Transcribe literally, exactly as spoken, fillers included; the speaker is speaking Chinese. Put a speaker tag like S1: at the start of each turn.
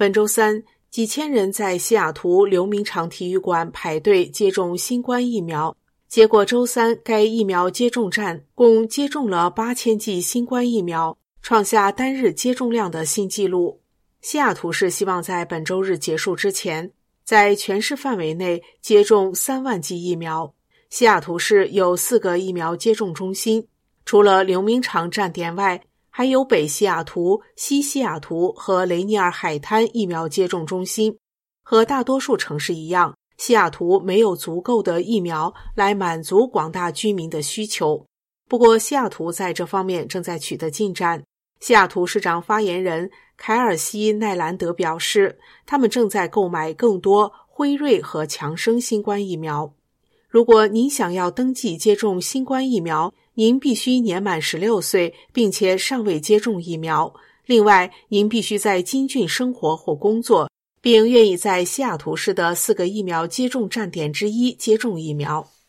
S1: 本周三，几千人在西雅图刘明场体育馆排队接种新冠疫苗。结果周三，该疫苗接种站共接种了八千剂新冠疫苗，创下单日接种量的新纪录。西雅图市希望在本周日结束之前，在全市范围内接种三万剂疫苗。西雅图市有四个疫苗接种中心，除了刘明场站点外，还有北西雅图、西西雅图和雷尼尔海滩疫苗接种中心。和大多数城市一样，西雅图没有足够的疫苗来满足广大居民的需求。不过，西雅图在这方面正在取得进展。西雅图市长发言人凯尔西·奈兰德表示，他们正在购买更多辉瑞和强生新冠疫苗。如果您想要登记接种新冠疫苗，您必须年满十六岁，并且尚未接种疫苗。另外，您必须在金郡生活或工作，并愿意在西雅图市的四个疫苗接种站点之一接种疫苗。